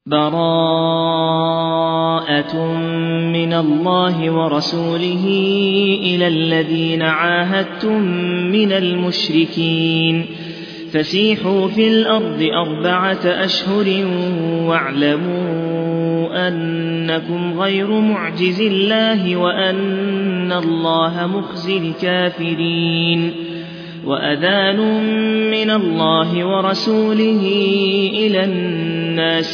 براءة من الله ورسوله إلى الذين عاهدتم من المشركين فسيحوا في الأرض 4 أشهر واعلموا أنكم غير معجز الله وأن الله مخزي الكافرين وأذان من الله ورسوله إلى الناس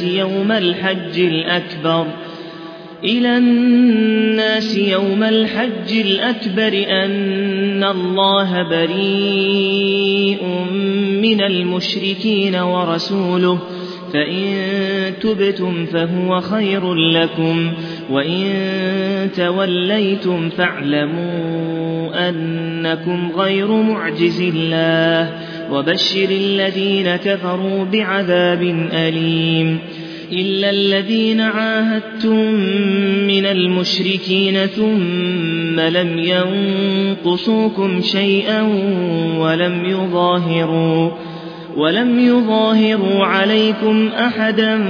يوم الحج الأكبر أن الله بريء من المشركين ورسوله فإن تبتم فهو خير لكم وإن توليتم فاعلموا أنكم غير معجز الله وبشر الذين كفروا بعذاب أليم إلا الذين عاهدتم من المشركين ثم لم ينقصوكم شيئا ولم يظاهروا عليكم أحدا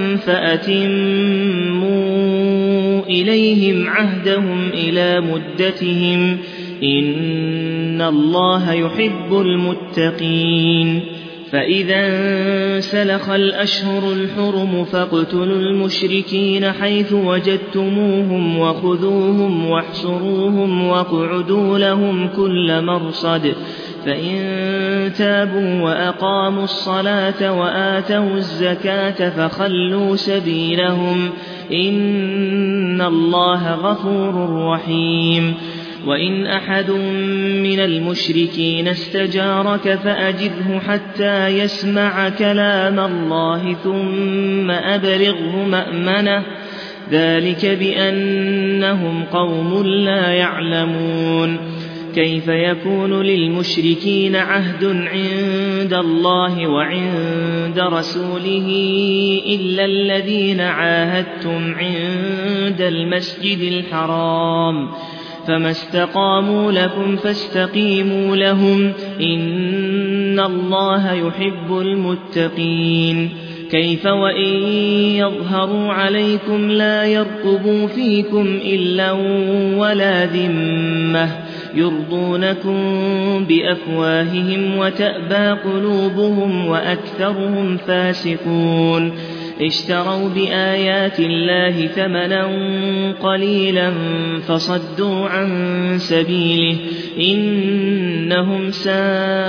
فأتموا إليهم عهدهم إلى مدتهم إن الله يحب المتقين فإذا انسلخ الأشهر الحرم فاقتلوا المشركين حيث وجدتموهم وخذوهم واحصروهم واقعدوا لهم كل مرصد فإن تابوا وأقاموا الصلاة وآتوا الزكاة فخلوا سبيلهم إن الله غفور رحيم وإن أحد من المشركين استجارك فأجره حتى يسمع كلام الله ثم أبلغه مأمنه ذلك بأنهم قوم لا يعلمون كيف يكون للمشركين عهد عند الله وعند رسوله إلا الذين عاهدتم عند المسجد الحرام فما استقاموا لكم فاستقيموا لهم إن الله يحب المتقين كيف وإن يظهروا عليكم لا يرقبوا فيكم إلا ولا ذمة يرضونكم بأفواههم وتأبى قلوبهم وأكثرهم فاسقون اشتروا بآيات الله ثمنا قليلا فصدوا عن سبيله إنهم ساء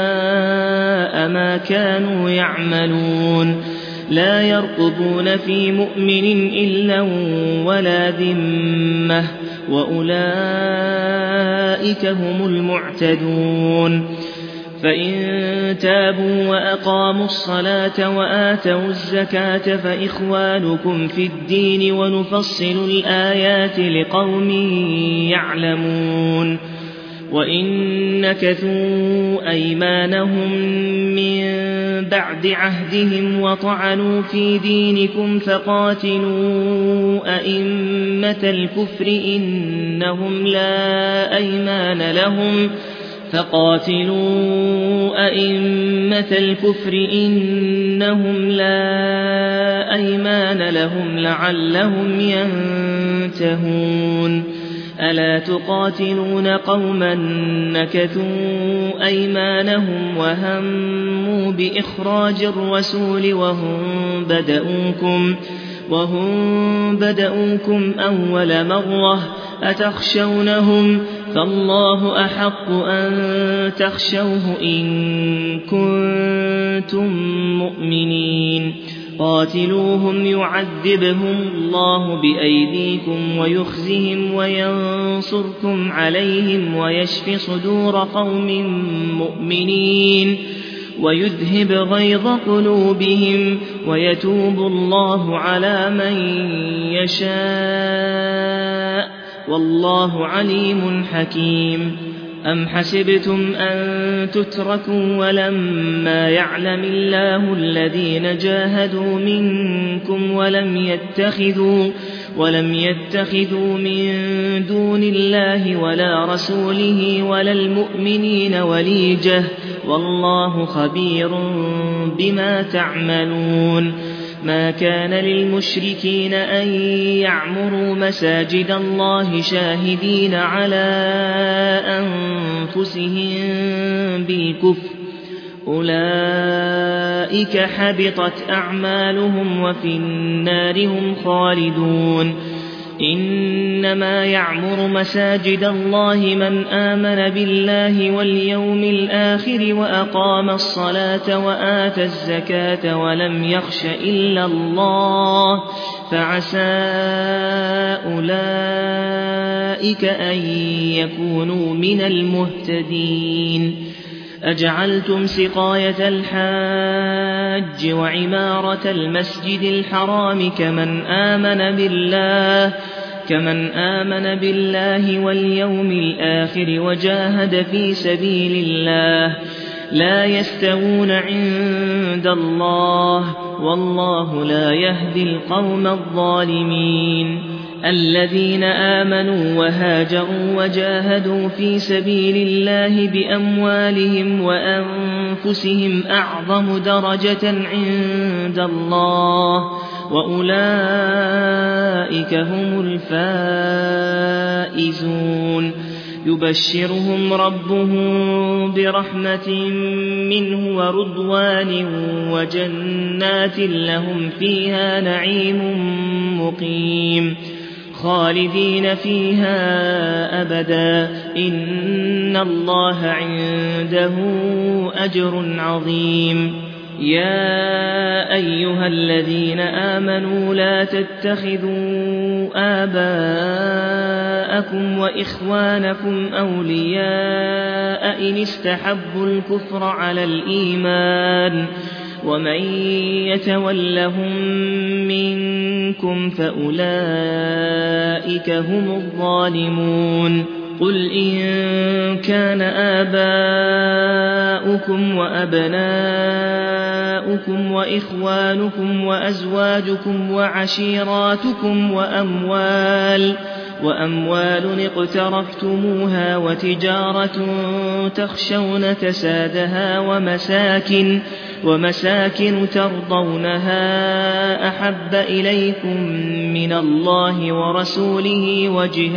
ما كانوا يعملون لا يرقبون في مؤمن إلا ولا ذمة وأولئك هم المعتدون فإن تابوا وأقاموا الصلاة وآتوا الزكاة فإخوانكم في الدين ونفصل الآيات لقوم يعلمون وإن نكثوا أيمانهم من بعد عهدهم وطعنوا في دينكم فقاتلوا أئمة الكفر إنهم لا أيمان لهم لعلهم ينتهون ألا تقاتلون قوما نكثوا أيمانهم وهموا بإخراج الرسول وهم بدؤوكم أول مرة أتخشونهم فالله أحق أن تخشوه إن كنتم مؤمنين قاتلوهم يعذبهم الله بأيديكم ويخزهم وينصركم عليهم ويشف صدور قوم مؤمنين ويذهب غيظ قلوبهم ويتوب الله على من يشاء والله عليم حكيم أم حسبتم أن تتركوا ولما يعلم الله الذين جاهدوا منكم ولم يتخذوا من دون الله ولا رسوله ولا المؤمنين وليجة والله خبير بما تعملون ما كان للمشركين أن يعمروا مساجد الله شاهدين على أنفسهم بالكفر أولئك حبطت أعمالهم وفي النار هم خالدون إنما يعمر مساجد الله من آمن بالله واليوم الآخر وأقام الصلاة وآتى الزكاة ولم يخش إلا الله فعسى أولئك أن يكونوا من المهتدين أجعلتم سقاية الحاج وعمارة المسجد الحرام كمن آمن بالله واليوم الآخر وجاهد في سبيل الله لا يستوون عند الله والله لا يهدي القوم الظالمين الذين آمنوا وهاجروا وجاهدوا في سبيل الله بأموالهم وأنفسهم أعظم درجة عند الله وأولئك هم الفائزون يبشرهم ربهم برحمة منه ورضوان وجنات لهم فيها نعيم مقيم خالدين فيها أبدا إن الله عنده أجر عظيم يا أيها الذين آمنوا لا تتخذوا آباءكم وإخوانكم أولياء إن استحبوا الكفر على الإيمان ومن يتولهم منكم فأولئك هم الظالمون قل إن كان آباؤكم وأبناؤكم وإخوانكم وأزواجكم وعشيراتكم وأموال اقترفتموها وتجارة تخشون كسادها ومساكن ترضونها أحب إليكم من الله ورسوله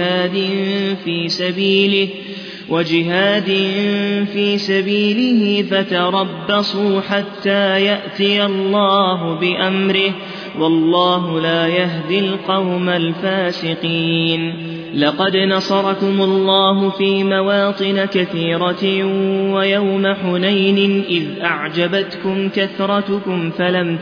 وجهاد في سبيله فتربصوا حتى يأتي الله بأمره والله لا يهدي القوم الفاسقين لقد نصركم الله في مواطن كثيرة ويوم حنين إذ أعجبتكم كثرتكم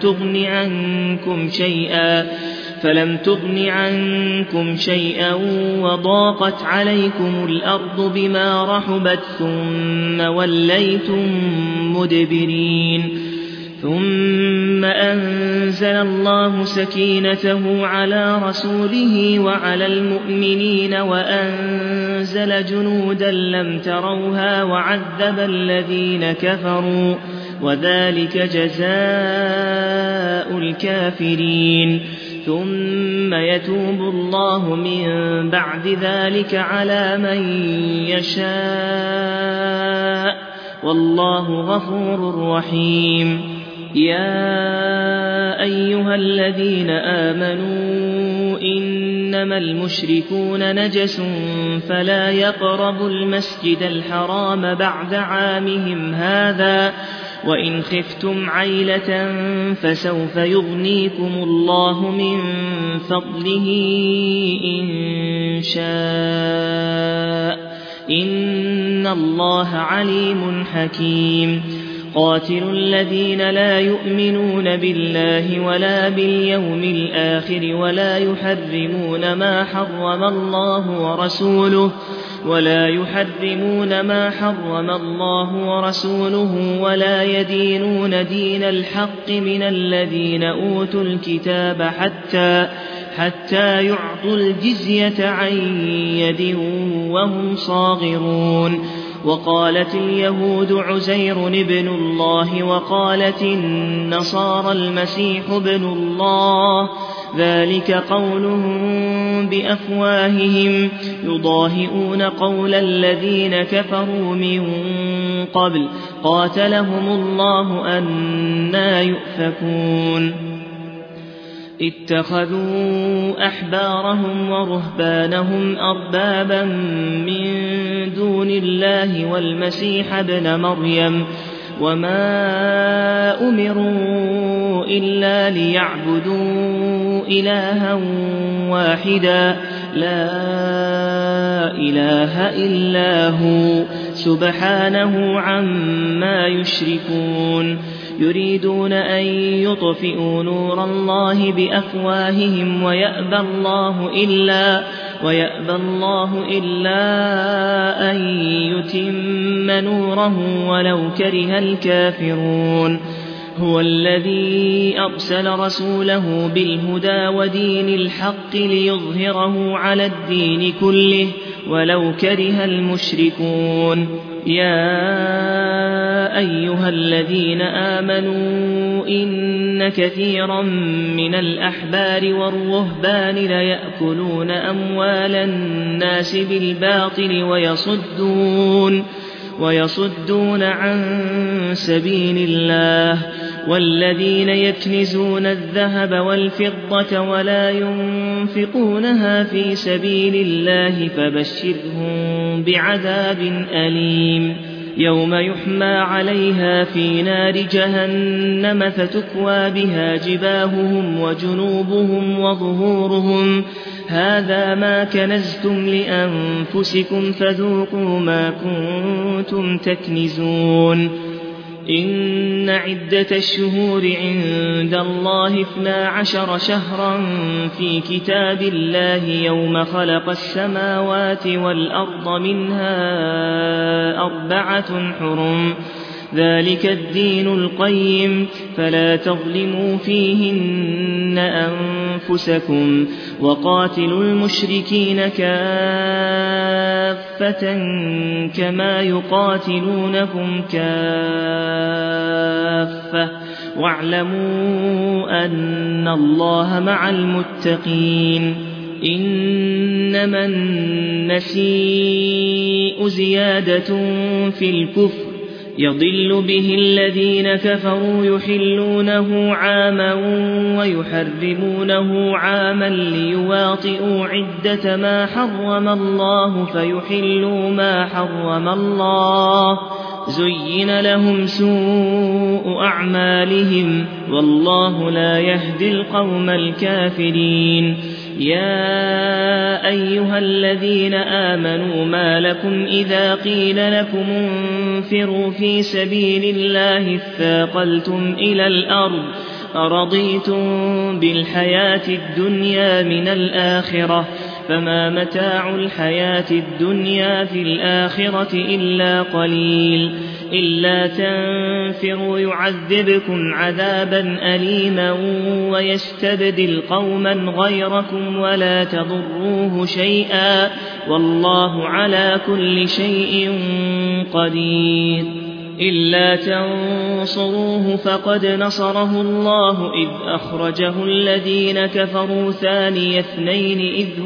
فلم تغن عنكم شيئا وضاقت عليكم الأرض بما رحبت ثم وليتم مدبرين ثم أنزل الله سكينته على رسوله وعلى المؤمنين وأنزل جنودا لم تروها وعذب الذين كفروا وذلك جزاء الكافرين ثم يتوب الله من بعد ذلك على من يشاء والله غفور رحيم يا أيها الذين آمنوا إنما المشركون نجس فلا يقربوا المسجد الحرام بعد عامهم هذا وإن خفتم عيلة فسوف يغنيكم الله من فضله إن شاء إن الله عليم حكيم قاتلوا الذين لا يؤمنون بالله ولا باليوم الآخر ولا يحرمون ما حرم الله ورسوله ولا يدينون دين الحق من الذين أوتوا الكتاب حتى يعطوا الجزية عن يد وهم صاغرون وقالت اليهود عزير ابن الله وقالت النصارى المسيح ابن الله ذلك قولهم بأفواههم يضاهئون قول الذين كفروا من قبل قاتلهم الله أنى يؤفكون اتخذوا أحبارهم ورهبانهم أربابا من دون الله والمسيح ابن مريم وما أمروا إلا ليعبدوا إلها واحدا لا إله إلا هو سبحانه عما يشركون يريدون أن يطفئوا نور الله بأفواههم ويأبى الله إلا أن يتم نوره ولو كره الكافرون هو الذي أرسل رسوله بالهدى ودين الحق ليظهره على الدين كله ولو كره المشركون يا أيها الذين آمنوا إن كثيرا من الأحبار والرهبان ليأكلون أموال الناس بالباطل ويصدون عن سبيل الله والذين يكنزون الذهب والفضة ولا ينفقونها في سبيل الله فبشرهم بعذاب أليم يوم يحمى عليها في نار جهنم فتكوى بها جباههم وجنوبهم وظهورهم هذا ما كنزتم لأنفسكم فذوقوا ما كنتم تكنزون إن عدة الشهور عند الله 12 شهرا في كتاب الله يوم خلق السماوات والأرض منها 4 حرم ذلك الدين القيم فلا تظلموا فيهن أنفسكم وقاتلوا المشركين كافة كما يقاتلونكم كافة واعلموا أن الله مع المتقين إنما النسيء زيادة في الكفر يضل به الذين كفروا يحلونه عاما ويحرمونه عاما ليواطئوا عدة ما حرم الله فيحلوا ما حرم الله زين لهم سوء أعمالهم والله لا يهدي القوم الكافرين يا أيها الذين آمنوا ما لكم إذا قيل لكم انفروا في سبيل الله اثاقلتم إلى الأرض أرضيتم بالحياة الدنيا من الآخرة فما متاع الحياة الدنيا في الآخرة إلا قليل إلا تنفروا يعذبكم عذابا أليما ويستبدل قوما غيركم ولا تضروه شيئا والله على كل شيء قدير إلا تنصروه فقد نصره الله إذ أخرجه الذين كفروا ثاني اثنين إذ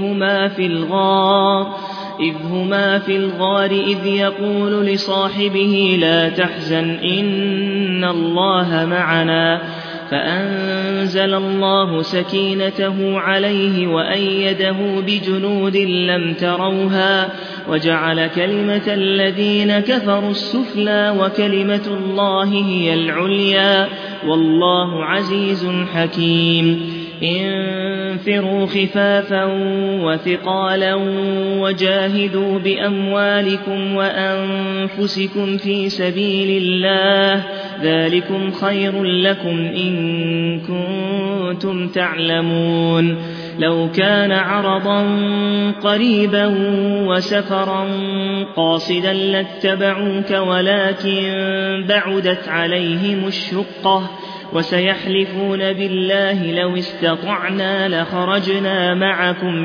هما في الغار إذ يقول لصاحبه لا تحزن إن الله معنا فأنزل الله سكينته عليه وأيده بجنود لم تروها وجعل كلمة الذين كفروا السفلى وكلمة الله هي العليا والله عزيز حكيم انفروا خفافا وثقالا وجاهدوا بأموالكم وأنفسكم في سبيل الله ذلكم خير لكم إن كنتم تعلمون لو كان عرضا قريبا وسفرا قاصدا لاتبعوك ولكن بعدت عليهم الشقة وسيحلفون بالله لو استطعنا لخرجنا معكم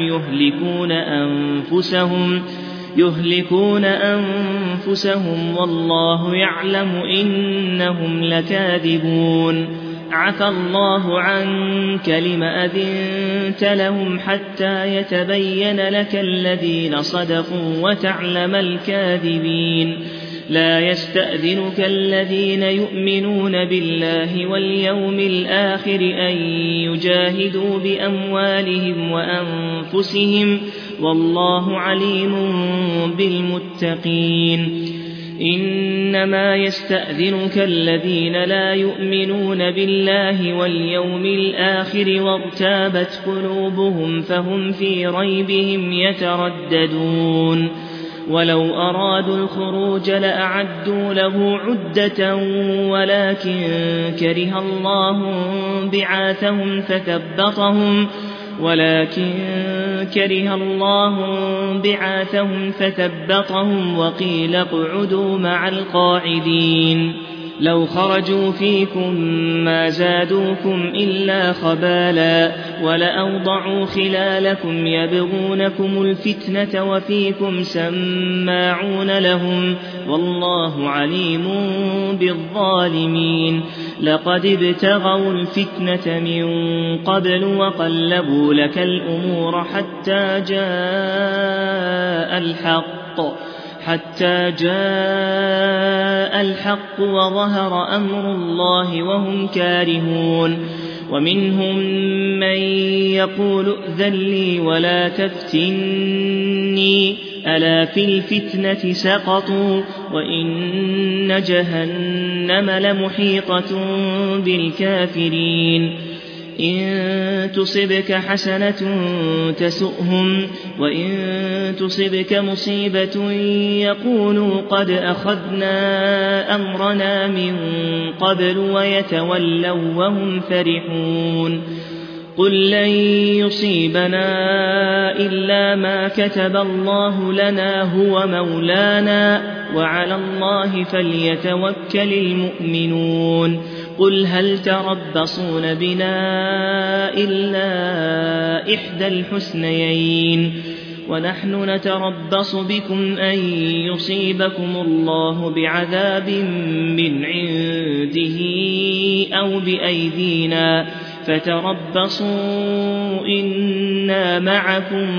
يهلكون أنفسهم والله يعلم إنهم لكاذبون عفى الله عنك لم أذنت لهم حتى يتبين لك الذين صدقوا وتعلم الكاذبين لا يستأذنك الذين يؤمنون بالله واليوم الآخر أن يجاهدوا بأموالهم وأنفسهم والله عليم بالمتقين إنما يستأذنك الذين لا يؤمنون بالله واليوم الآخر وارتابت قلوبهم فهم في ريبهم يترددون ولو أرادوا الخروج لأعدوا له عدة ولكن كره الله بعاثهم فثبطهم وقيل اقعدوا مع القاعدين لو خرجوا فيكم ما زادوكم إلا خبالا ولأوضعوا خلالكم يبغونكم الفتنة وفيكم سماعون لهم والله عليم بالظالمين لقد ابتغوا الفتنة من قبل وقلبوا لك الأمور حتى جاء الحق وظهر أمر الله وهم كارهون ومنهم من يقول ائذن لي ولا تفتني ألا في الفتنة سقطوا وإن جهنم لمحيطة بالكافرين إن تصبك حسنة تسؤهم وإن تصبك مصيبة يقولوا قد أخذنا أمرنا من قبل ويتولوا وهم فرحون قل لن يصيبنا إلا ما كتب الله لنا هو مولانا وعلى الله فليتوكل المؤمنون قل هل تربصون بنا إلا إحدى الحسنيين ونحن نتربص بكم أن يصيبكم الله بعذاب من عنده أو بأيدينا فتربصوا إنا معكم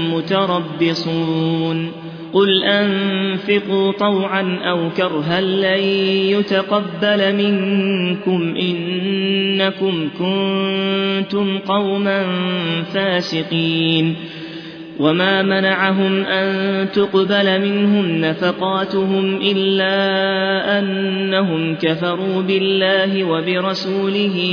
متربصون قل أنفقوا طوعا أو كرها لن يتقبل منكم إنكم كنتم قوما فاسقين وما منعهم أن تقبل منهم نفقاتهم إلا أنهم كفروا بالله وبرسوله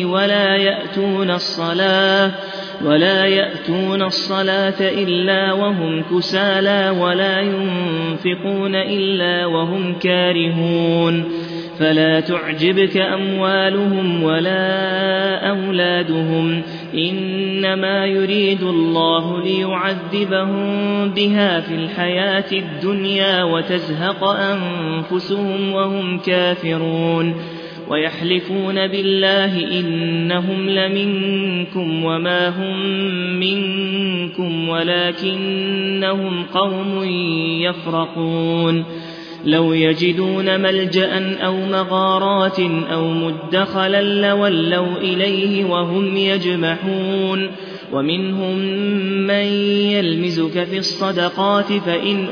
ولا يأتون الصلاة إلا وهم كسالى ولا ينفقون إلا وهم كارهون فلا تعجبك أموالهم ولا أولادهم إنما يريد الله ليعذبهم بها في الحياة الدنيا وتزهق أنفسهم وهم كافرون ويحلفون بالله إنهم لمنكم وما هم منكم ولكنهم قوم يفرقون لو يجدون ملجأ أو مغارات أو مدخلا لولوا إليه وهم يجمحون ومنهم من يلمزك في الصدقات فإن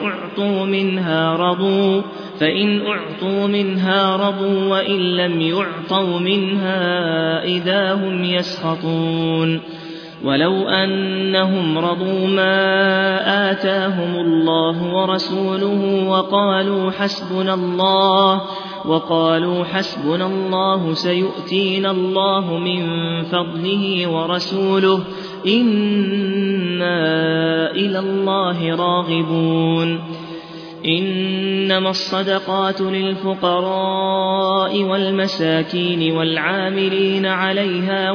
أعطوا منها رضوا وإن لم يعطوا منها إذا هم يسخطون ولو أنهم رضوا ما آتاهم الله ورسوله وقالوا حسبنا الله سيؤتينا الله من فضله ورسوله إنا إلى الله راغبون إنما الصدقات للفقراء والمساكين والعاملين عليها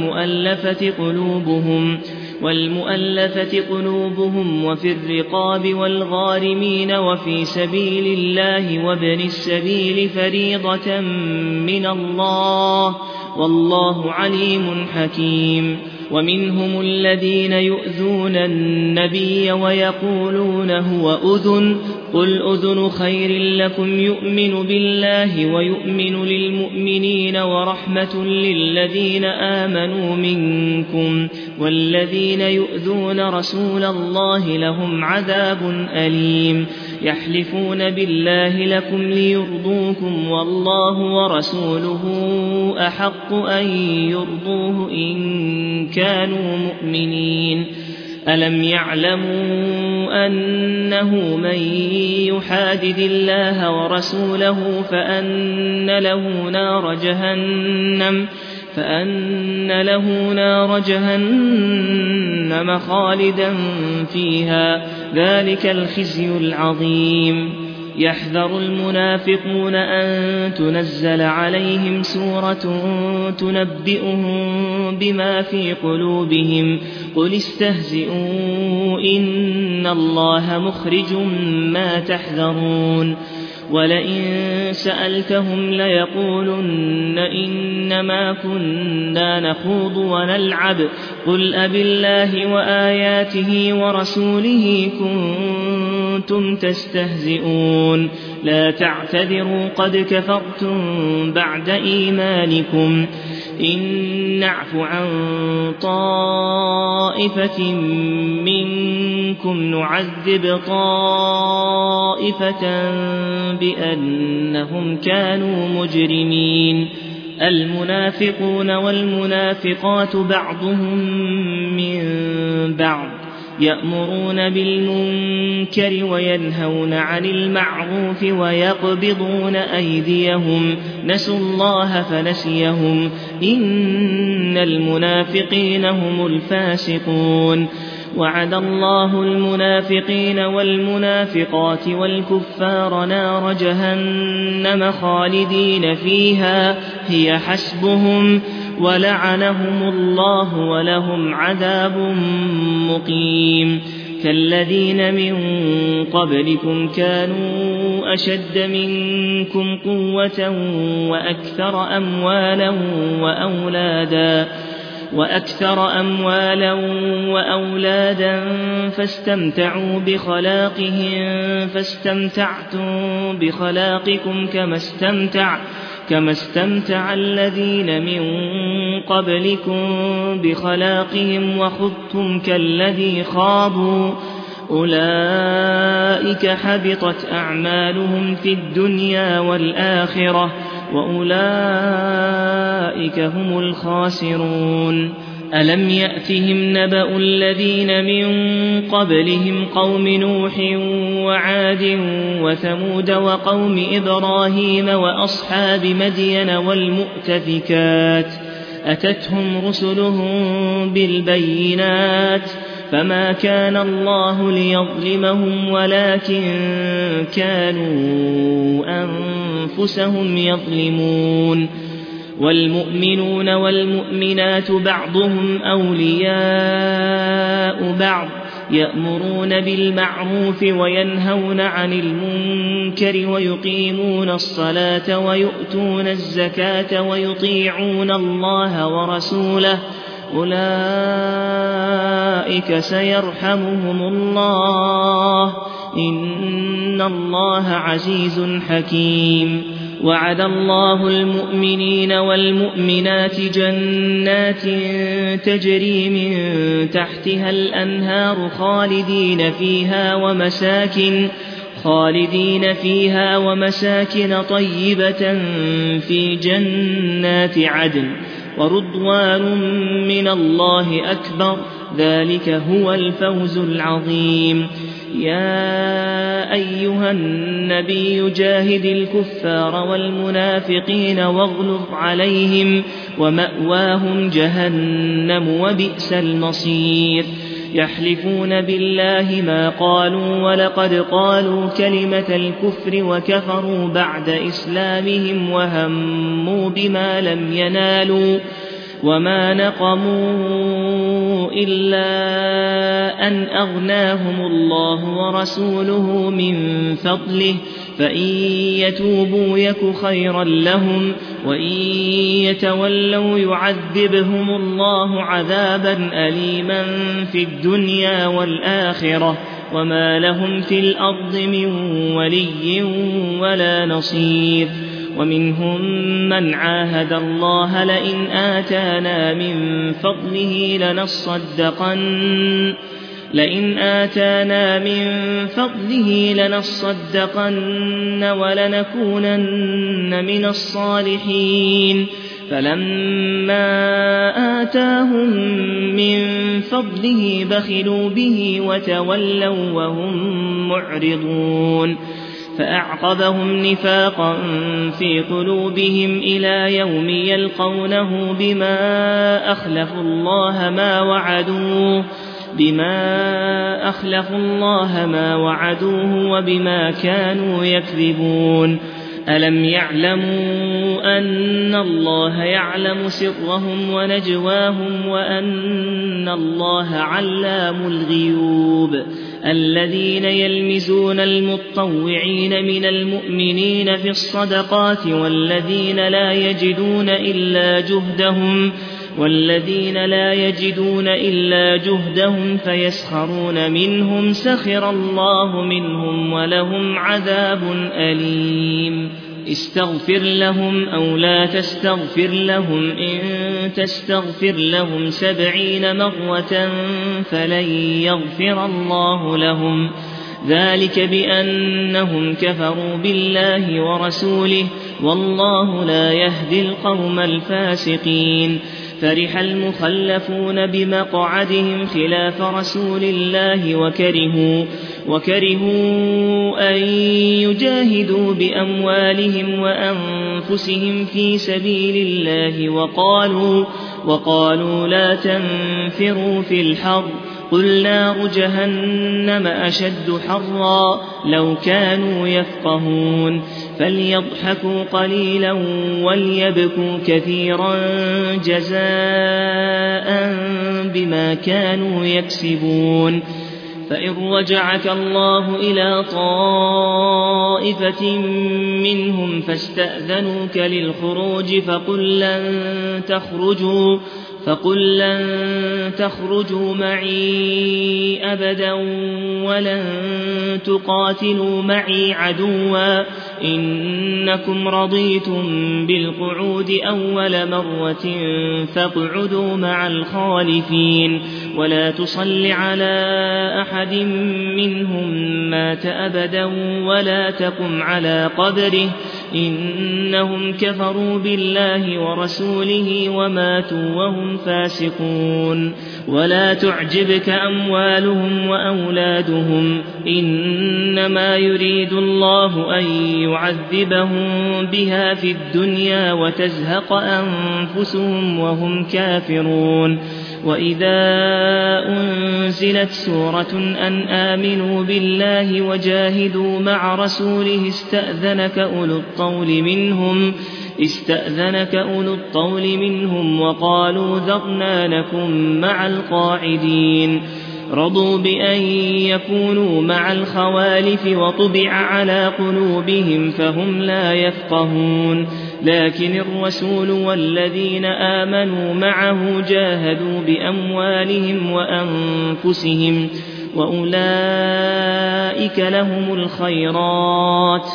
والمؤلفة قلوبهم وفي الرقاب والغارمين وفي سبيل الله وابن السبيل فريضة من الله والله عليم حكيم ومنهم الذين يؤذون النبي ويقولون هو أذن قل أذن خير لكم يؤمن بالله ويؤمن للمؤمنين ورحمة للذين آمنوا منكم والذين يؤذون رسول الله لهم عذاب أليم يحلفون بالله لكم ليرضوكم والله ورسوله أحق أن يرضوه إن كانوا مؤمنين ألم يعلموا أنه من يحادد الله ورسوله فأن له نار جهنم خالدا فيها ذلك الخزي العظيم يحذر المنافقون أن تنزل عليهم سورة تنبئهم بما في قلوبهم قل استهزئوا إن الله مخرج ما تحذرون ولئن سألتهم ليقولن إنما كنا نخوض ونلعب قل أبالله وآياته ورسوله كنتم تستهزئون لا تعتذروا قد كفرتم بعد إيمانكم إن نعف عن طائفة منكم نعذب طائفة بأنهم كانوا مجرمين المنافقون والمنافقات بعضهم من بعض يأمرون بالمنكر وينهون عن المعروف ويقبضون أيديهم نسوا الله فنسيهم إن المنافقين هم الفاسقون وعد الله المنافقين والمنافقات والكفار نار جهنم خالدين فيها هي حسبهم ولعنهم الله ولهم عذاب مقيم كالذين من قبلكم كانوا أشد منكم قوة وأكثر أموالا وأولادا فاستمتعوا بخلاقهم فاستمتعتم بخلاقكم كما استمتع الذين من قبلكم بخلاقهم وخضتم كالذي خاضوا أولئك حبطت أعمالهم في الدنيا والآخرة وأولئك هم الخاسرون ألم يأتهم نبأ الذين من قبلهم قوم نوح وعاد وثمود وقوم إبراهيم وأصحاب مدين والمؤتفكات أتتهم رسلهم بالبينات فما كان الله ليظلمهم ولكن كانوا أنفسهم يظلمون والمؤمنون والمؤمنات بعضهم أولياء بعض يأمرون بالمعروف وينهون عن المنكر ويقيمون الصلاة ويؤتون الزكاة ويطيعون الله ورسوله أولئك سيرحمهم الله إن الله عزيز حكيم وعد الله المؤمنين والمؤمنات جنات تجري من تحتها الأنهار خالدين فيها ومساكن طيبة في جنات عدن ورضوان من الله أكبر ذلك هو الفوز العظيم يا أيها النبي جاهد الكفار والمنافقين واغلظ عليهم ومأواهم جهنم وبئس المصير يحلفون بالله ما قالوا ولقد قالوا كلمة الكفر وكفروا بعد إسلامهم وهموا بما لم ينالوا وما نقموا إلا أن أغناهم الله ورسوله من فضله فإن يتوبوا يك خيرا لهم وإن يتولوا يعذبهم الله عذابا أليما في الدنيا والآخرة وما لهم في الأرض من ولي ولا نصير. ومنهم من عاهد الله لئن آتانا من فضله لنصدقن ولنكونن من الصالحين فلما آتاهم من فضله بخلوا به وتولوا وهم معرضون فأعقبهم نفاقا في قلوبهم إلى يوم يلقونه بما أخلفوا الله ما وعدوه وبما كانوا يكذبون. ألم يعلموا أن الله يعلم سرهم ونجواهم وأن الله علام الغيوب. الذين يلمزون المطوعين من المؤمنين في الصدقات والذين لا يجدون إلا جهدهم فيسخرون منهم سخر الله منهم ولهم عذاب أليم. استغفر لهم أو لا تستغفر لهم إن تستغفر لهم 70 مرة فلن يغفر الله لهم ذلك بأنهم كفروا بالله ورسوله والله لا يهدي القوم الفاسقين. فرح المخلفون بمقعدهم خلاف رسول الله وكرهوا أن يجاهدوا بأموالهم وأنفسهم في سبيل الله وقالوا لا تنفروا في الحر قل نار جهنم أشد حرا لو كانوا يفقهون. فليضحكوا قليلا وليبكوا كثيرا جزاء بما كانوا يكسبون. فإن رجعك الله إلى طائفة منهم فاستأذنوك للخروج فقل لن تخرجوا معي أبدا ولن تقاتلوا معي عدوا إنكم رضيتم بالقعود أول مرة فاقعدوا مع الخالفين ولا تصل على أحد منهم مات أبدا ولا تقم على قبره إنهم كفروا بالله ورسوله وماتوا وهم فاسقون. ولا تعجبك أموالهم وأولادهم إنما يريد الله أن يعذبهم بها في الدنيا وتزهق أنفسهم وهم كافرون. وإذا أنزلت سورة أن آمنوا بالله وجاهدوا مع رسوله استأذنك أولو الطول منهم وقالوا ذرنا نكن مع القاعدين. رضوا بأن يكونوا مع الخوالف وطبع على قلوبهم فهم لا يفقهون. لكن الرسول والذين آمنوا معه جاهدوا بأموالهم وأنفسهم وأولئك لهم الخيرات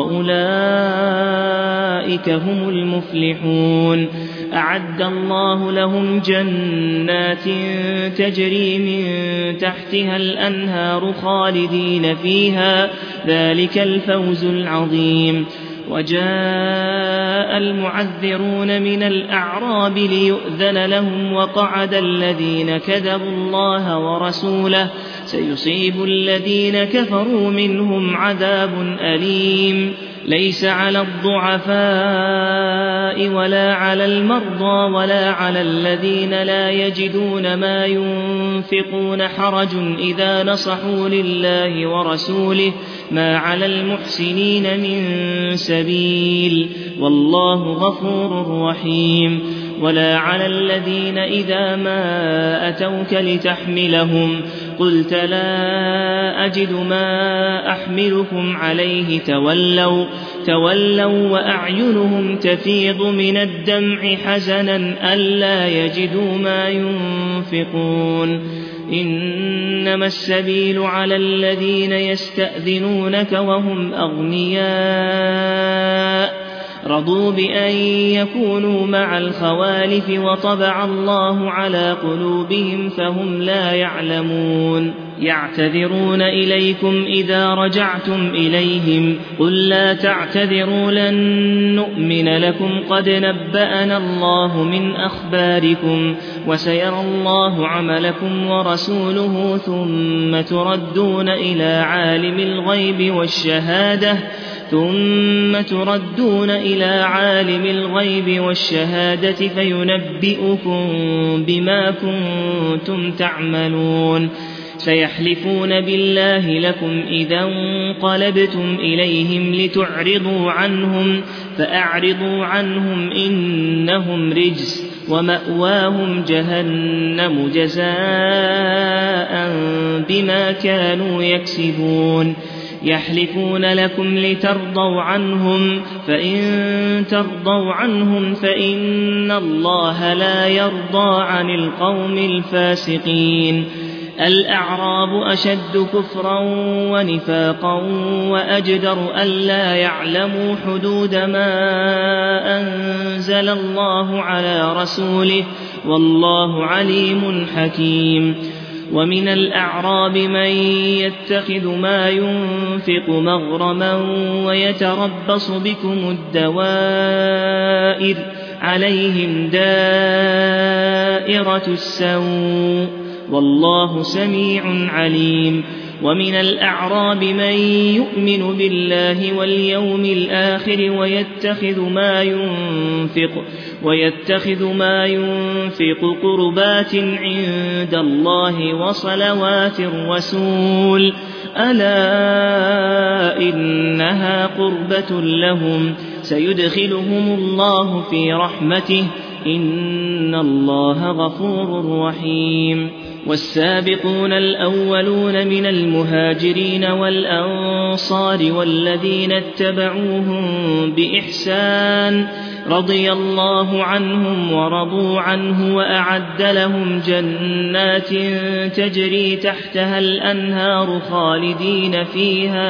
وأولئك هم المفلحون. أعد الله لهم جنات تجري من تحتها الأنهار خالدين فيها ذلك الفوز العظيم. وجاء المعذرون من الأعراب ليؤذن لهم وقعد الذين كذبوا الله ورسوله سيصيب الذين كفروا منهم عذاب أليم. ليس على الضعفاء ولا على المرضى ولا على الذين لا يجدون ما ينفقون حرج إذا نصحوا لله ورسوله ما على المحسنين من سبيل والله غفور رحيم. ولا على الذين إذا ما أتوك لتحملهم قلت لا أجد ما أحملكم عليه تولوا وأعينهم تفيض من الدمع حزنا ألا يجدوا ما ينفقون إنما السبيل على الذين يستأذنونك وهم أغنياء رضوا بأن يكونوا مع الخوالف وطبع الله على قلوبهم فهم لا يعلمون يعتذرون إليكم إذا رجعتم إليهم قل لا تعتذروا لن نؤمن لكم قد نبأنا الله من أخباركم وسيرى الله عملكم ورسوله ثم تردون إلى عالم الغيب والشهادة فينبئكم بما كنتم تعملون سيحلفون بالله لكم إذا انقلبتم إليهم لتعرضوا عنهم فأعرضوا عنهم إنهم رجس ومأواهم جهنم جزاء بما كانوا يكسبون يحلفون لكم لترضوا عنهم فإن ترضوا عنهم فإن الله لا يرضى عن القوم الفاسقين الأعراب أشد كفرا ونفاقا وأجدر ألا يعلموا حدود ما أنزل الله على رسوله والله عليم حكيم ومن الأعراب من يتخذ ما ينفق مغرما ويتربص بكم الدوائر عليهم دائرة السوء والله سميع عليم ومن الأعراب من يؤمن بالله واليوم الآخر ويتخذ ما ينفق قربات عند الله وصلوات الرسول ألا إنها قربة لهم سيدخلهم الله في رحمته إن الله غفور رحيم والسابقون الأولون من المهاجرين والأنصار والذين اتبعوهم بإحسان رضي الله عنهم ورضوا عنه وأعد لهم جنات تجري تحتها الأنهار خالدين فيها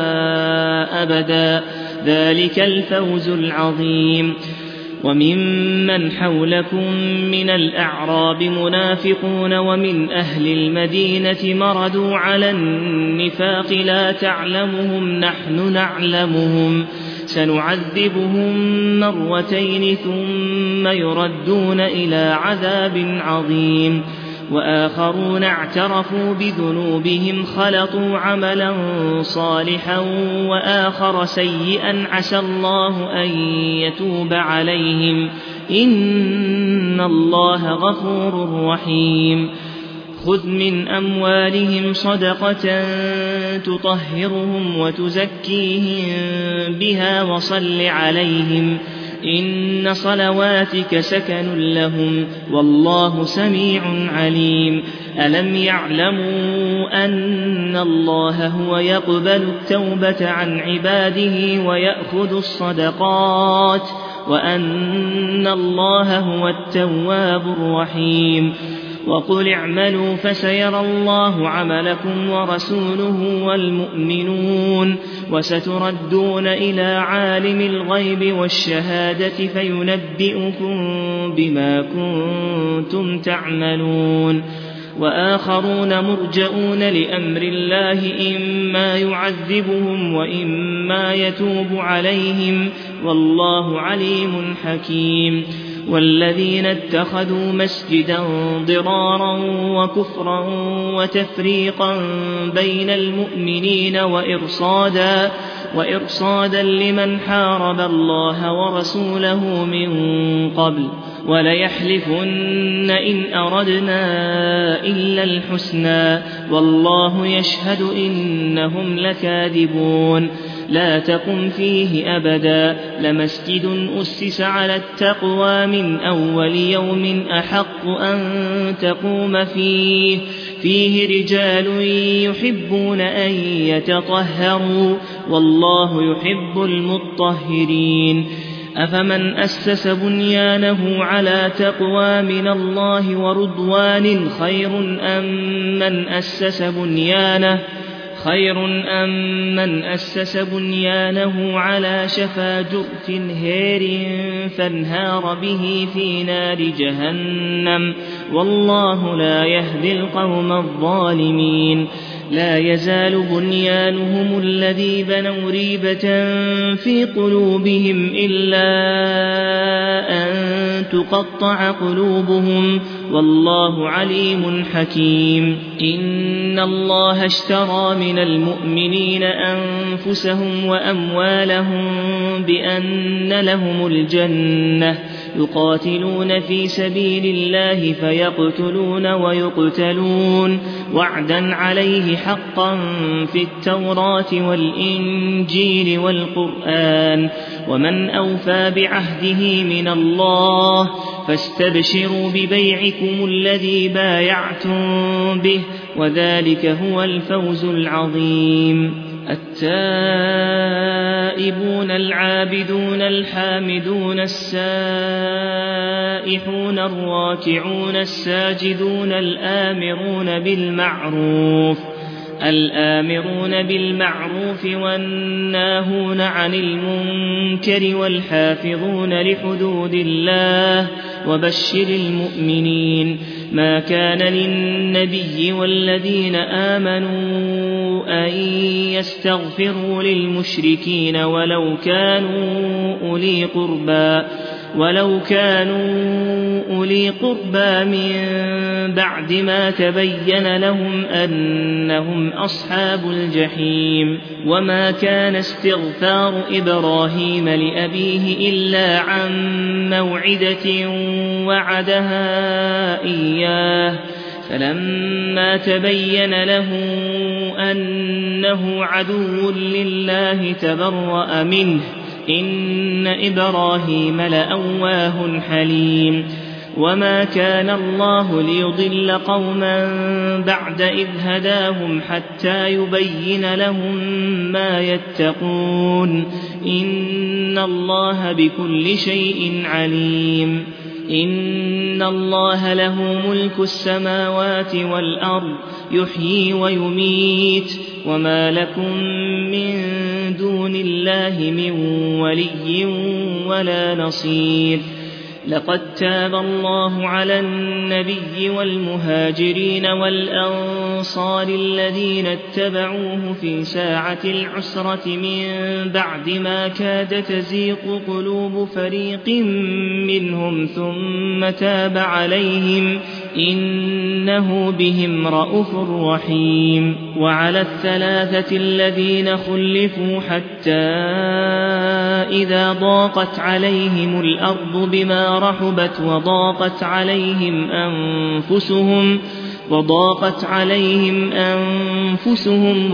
أبدا ذلك الفوز العظيم وممن حولكم من الأعراب منافقون ومن أهل المدينة مردوا على النفاق لا تعلمهم نحن نعلمهم سنعذبهم مرتين ثم يردون إلى عذاب عظيم وآخرون اعترفوا بذنوبهم خلطوا عملا صالحا وآخر سيئا عسى الله أن يتوب عليهم إن الله غفور رحيم خذ من أموالهم صدقة تطهرهم وتزكيهم بها وصل عليهم إن صلواتك سكن لهم والله سميع عليم ألم يعلموا أن الله هو يقبل التوبة عن عباده ويأخذ الصدقات وأن الله هو التواب الرحيم وقل اعملوا فسيرى الله عملكم ورسوله والمؤمنون وستردون إلى عالم الغيب والشهادة فينبئكم بما كنتم تعملون وآخرون مرجئون لأمر الله إما يعذبهم وإما يتوب عليهم والله عليم حكيم والذين اتخذوا مسجدا ضرارا وكفرا وتفريقا بين المؤمنين وإرصادا لمن حارب الله ورسوله من قبل وليحلفن إن أردنا إلا الحسنى والله يشهد إنهم لكاذبون لا تقم فيه أبدا لمسجد أسس على التقوى من أول يوم أحق أن تقوم فيه فيه رجال يحبون أن يتطهروا والله يحب المطهرين أفمن أسس بنيانه على تقوى من الله ورضوان خير أم من أسس بنيانه على شفا جرف هير فانهار به في نار جهنم والله لا يهدي القوم الظالمين لا يزال بنيانهم الذي بنوا ريبة في قلوبهم إلا أن تقطع قلوبهم والله عليم حكيم إن الله اشترى من المؤمنين أنفسهم وأموالهم بأن لهم الجنة يقاتلون في سبيل الله فيقتلون ويقتلون وعدا عليه حقا في التوراة والإنجيل والقرآن ومن أوفى بعهده من الله فاستبشروا ببيعكم الذي بايعتم به وذلك هو الفوز العظيم التائبون العابدون الحامدون السائحون الراكعون الساجدون الآمرون بالمعروف والناهون عن المنكر والحافظون لحدود الله وبشر المؤمنين ما كان للنبي والذين آمنوا أن يستغفروا للمشركين ولو كانوا أولي قربى من بعد ما تبين لهم أنهم أصحاب الجحيم وما كان استغفار إبراهيم لأبيه إلا عن موعدة وعدها إياه فلما تبين له أنه عدو لله تبرأ منه إن إبراهيم لأواه حليم وما كان الله ليضل قوما بعد إذ هداهم حتى يبين لهم ما يتقون إن الله بكل شيء عليم إن الله له ملك السماوات والأرض يحيي ويميت وما لكم من دون الله من ولي ولا نصير لقد تاب الله على النبي والمهاجرين والأنصار الذين اتبعوه في ساعة العسرة من بعد ما كاد تزيغ قلوب فريق منهم ثم تاب عليهم إنه بهم رءوف رحيم وعلى الثلاثة الذين خلفوا حتى إذا ضاقت عليهم الأرض بما رحبت وضاقت عليهم أنفسهم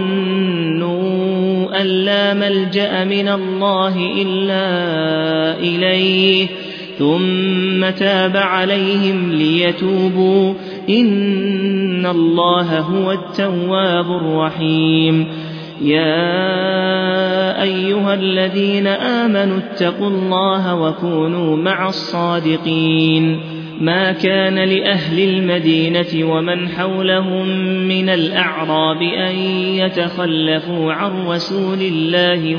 وظنوا أن لا ملجأ من الله إلا إليه ثم تاب عليهم ليتوبوا إن الله هو التواب الرحيم يا أيها الذين آمنوا اتقوا الله وكونوا مع الصادقين ما كان لأهل المدينة ومن حولهم من الأعراب أن يتخلفوا عن رسول الله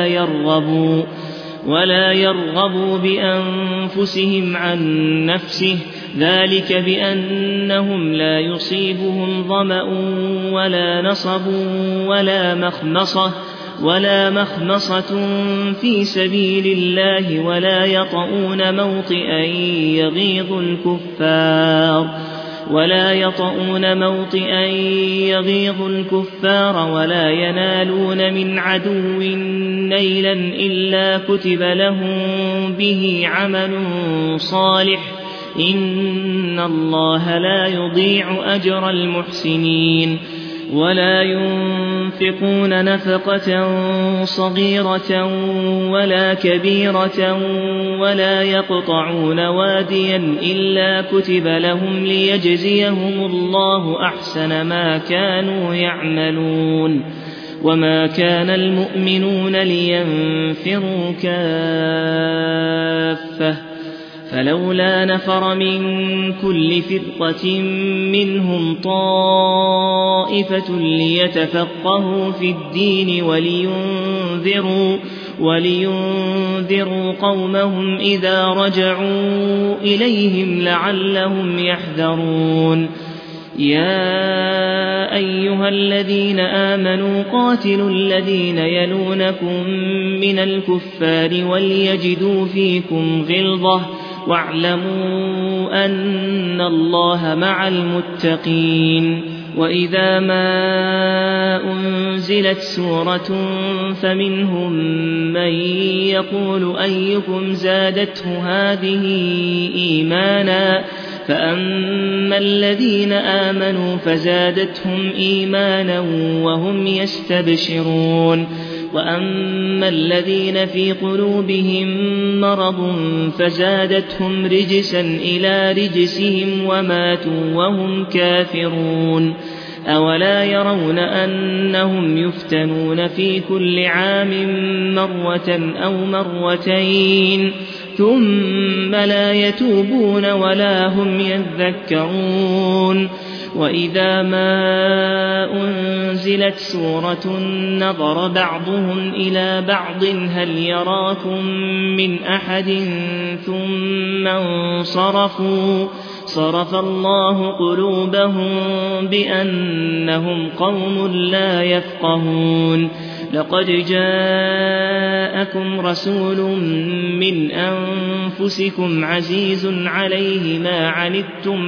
ولا يرغبوا بأنفسهم عن نفسه ذلك بأنهم لا يصيبهم ظمأ ولا نصب ولا مخمصة في سبيل الله ولا يطؤون موطئا يغيظ الكفار ولا ينالون من عدو نيلا إلا كتب لهم به عمل صالح إن الله لا يضيع أجر المحسنين ولا ينفقون نفقة صغيرة ولا كبيرة ولا يقطعون واديا إلا كتب لهم ليجزيهم الله أحسن ما كانوا يعملون وما كان المؤمنون لينفروا كافة فلولا نفر من كل فرقة منهم طائفة ليتفقهوا في الدين ولينذروا قومهم إذا رجعوا إليهم لعلهم يحذرون يا أيها الذين آمنوا قاتلوا الذين يلونكم من الكفار وليجدوا فيكم غلظة واعلموا أن الله مع المتقين وإذا ما أنزلت سورة فمنهم من يقول أيكم زادته هذه إيمانا فأما الذين آمنوا فزادتهم إيمانا وهم يستبشرون وأما الذين في قلوبهم مرض فزادتهم رجسا إلى رجسهم وماتوا وهم كافرون أولا يرون أنهم يفتنون في كل عام مرة أو مرتين ثم لا يتوبون ولا هم يذكرون وإذا ما أنزلت سورة نظر بعضهم إلى بعض هل يراكم من أحد ثم انصرفوا صرف الله قلوبهم بأنهم قوم لا يفقهون لقد جاءكم رسول من أنفسكم عزيز عليه ما عنتم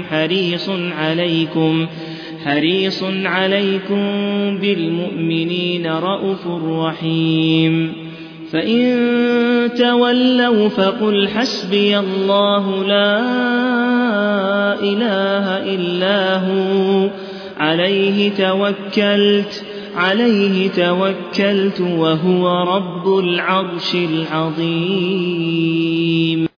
حريص عليكم بالمؤمنين رءوف رحيم فإن تولوا فقل حسبي الله لا إله إلا هو عليه توكلت وهو رب العرش العظيم